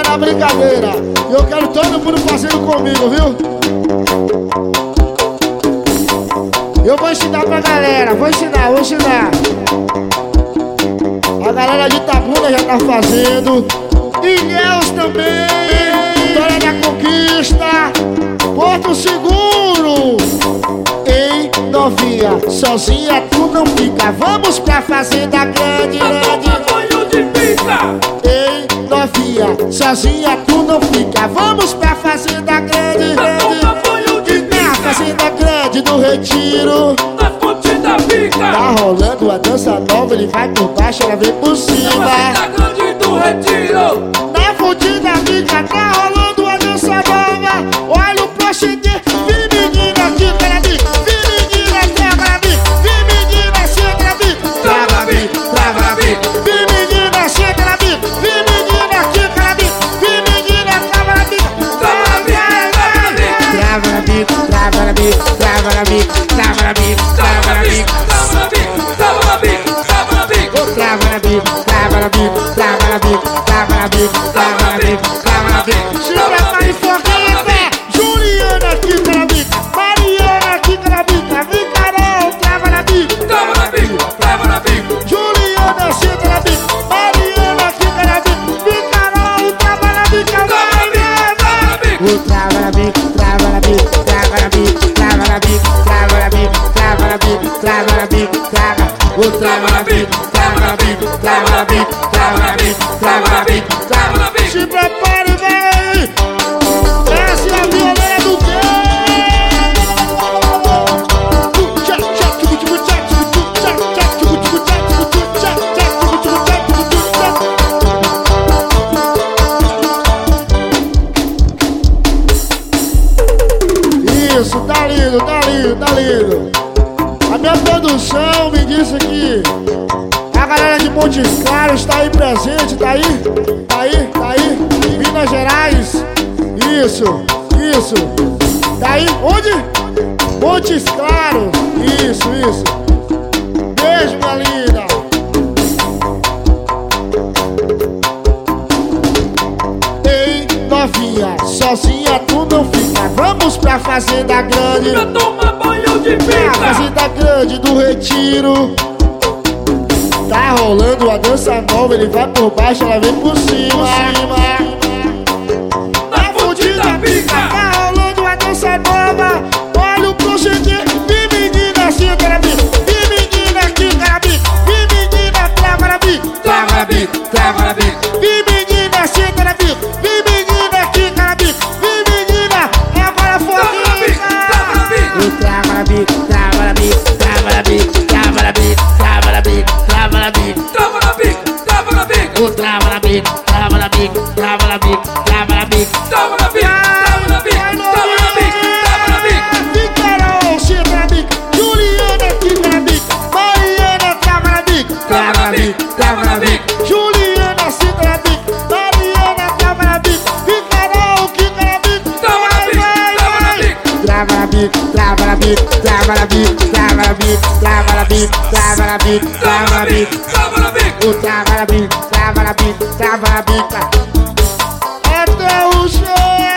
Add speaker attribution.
Speaker 1: na brincadeira. E eu quero todo mundo fazendo comigo, viu? Eu vou ensinar pra galera, vou ensinar. A galera de Itabuna já tá fazendo. Ilhéus também. Vitória da Conquista. Porto Seguro. Ei, novinha, sozinha tu não fica. Vamos pra fazenda grande.
Speaker 2: Banho de pica.
Speaker 1: Ei, novinha, sozinha tu não fica. Vamos pra fazenda grande.
Speaker 2: Banho de pica.
Speaker 1: Na fazenda grande do Retiro.
Speaker 2: Na fonte da pica.
Speaker 1: Tá rolando a dança nova, ele vai por baixo, ela vem por cima.
Speaker 2: Na fazenda grande do Retiro.
Speaker 1: Na fonte da pica tá rolando a dança nova. Olha o proceder, vem menina aqui para mim. Vem menina, trava na mim. Vem menina, senta na mim.
Speaker 2: Trava na mim, trava na mim.
Speaker 1: Vem menina, senta na mim. Vem menina aqui para mim. Vem menina, trava na mim. Trava na mim, trava na mim. Trava na mim, trava na mim. Trava na mim, trava na mim.
Speaker 2: Trava na mim, trava na mim.
Speaker 1: Trava na mim, trava na mim. Trava na mim, trava na mim. Trava na mim, trava na mim. Chega mais forte, Juliana aqui para mim. Mariana aqui para mim. Vem Carol, trava na mim.
Speaker 2: Trava na mim, trava na mim.
Speaker 1: Juliana, senta na mim. Mariana aqui para mim. Vem Carol, trava na mim. Trava na mim, trava na mim. Trava na mim, trava na mim. Trava na mim, trava na mim. Trava na mim, trava na mim. Trava na mim, trava na mim. Trava na mim, trava na mim. Trava na mim, trava na mim. Se prepare, vem! Essa é a violeira do quê? Isso, tá lindo, tá lindo, tá lindo. A minha produção me disse que a galera de Montes Claros tá aí presente, tá aí? Tá aí? Tá aí? Minas Gerais? Isso. Tá aí? Onde? Montes Claros. Isso. Beijo, minha linda. Ei, novinha, sozinha tu não fica. Vamos pra fazenda grande.
Speaker 2: Pra tomar banho de
Speaker 1: Na
Speaker 2: pica.
Speaker 1: fazenda grande do Retiro. Tá rolando a dança nova, ele vai por baixo, ela vem por cima.
Speaker 2: Na fonte da pica.
Speaker 1: Tá rolando a dança nova. Olha o proceder, vem menina, senta na mim. Vem menina aqui na mim. Vem menina, trava na mim.
Speaker 2: Trava na mim, trava na mim.
Speaker 1: Vem menina, senta na mim. Vem menina aqui na mim. Vem menina, agora foguinha.
Speaker 2: Trava na mim,
Speaker 1: Trava na mim, trava na mim. Trava na mim, trava na mim. Trava na mim, trava na mim.
Speaker 2: trava na mim, trava na mim.
Speaker 1: Trava na mim, trava na mim. Trava na mim, trava na mim.
Speaker 2: Trava na mim, trava na mim. Trava na mim, trava na mim.
Speaker 1: Vem Carol, senta na mim. Juliana aqui na mim. Mariana, trava na mim.
Speaker 2: Trava na mim, trava na mim.
Speaker 1: Juliana, senta na mim. Mariana, trava na mim. Vem Carol, quica na mim.
Speaker 2: Trava na mim, trava na mim.
Speaker 1: Trava na mim, trava na mim. Trava na mim, trava na mim. Trava na mim, trava na mim. Trava na mim.
Speaker 2: Trava na mim.
Speaker 1: Trava na mim, trava na mim. Trava na mim. Até o chão.